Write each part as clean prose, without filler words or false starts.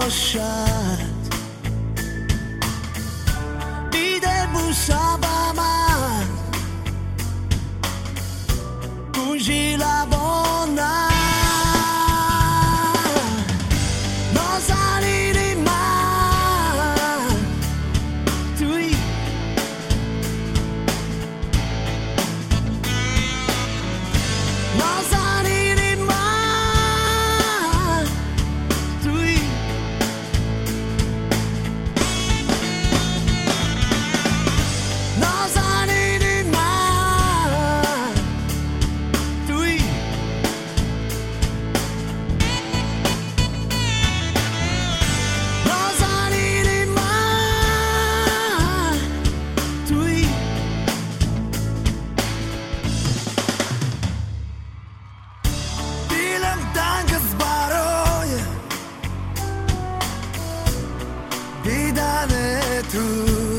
باشد دیده بوسا با من گوشی لبانم نازنینی من توی نازنینی من توی نازنینی من توی نازنینی من توی دیلم تنگ است برای دیدن تو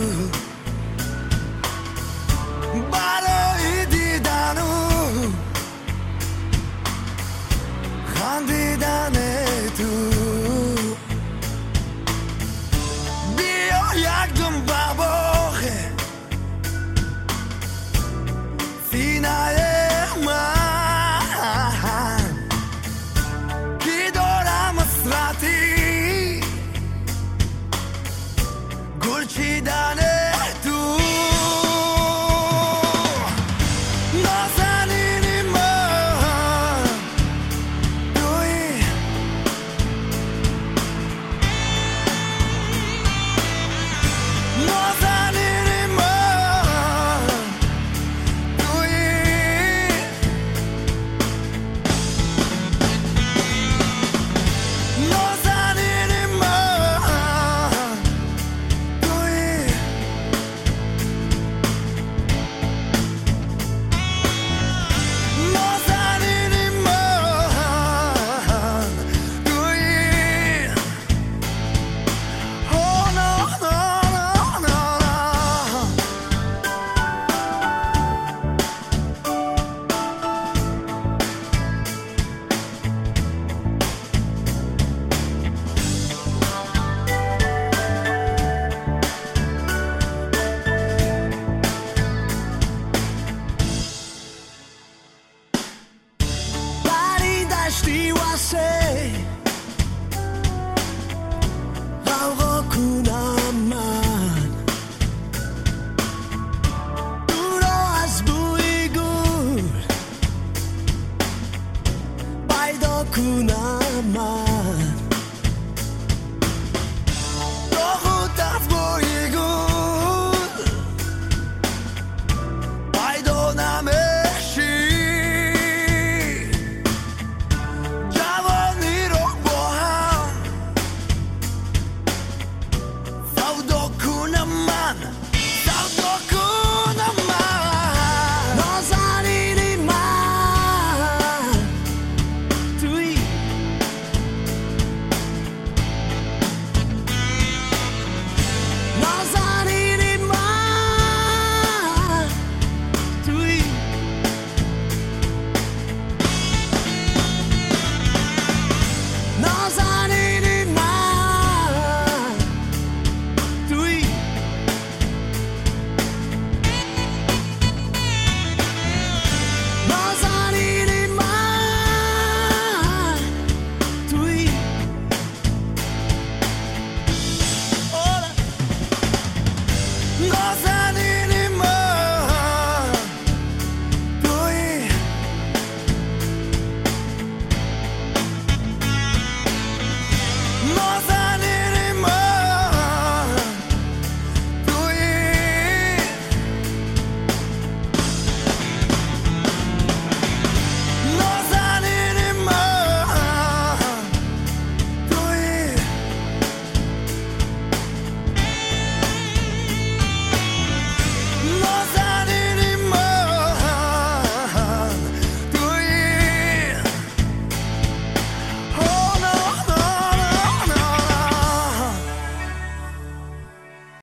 برای دیدن و خندیدن تو بیا یک دم باغ سینه من که دارم حسرتی گل چیدن تو نازنینی من توی نازنینی من توی نازنینی من توی نازنینی من توی Oh no no no no بری دشتی واسه غوغا کنم من دورا از بوی گل پیدا کنم من تو خود از بوی گل پیدا نمیشی جوانی رو با هم سودا کنم من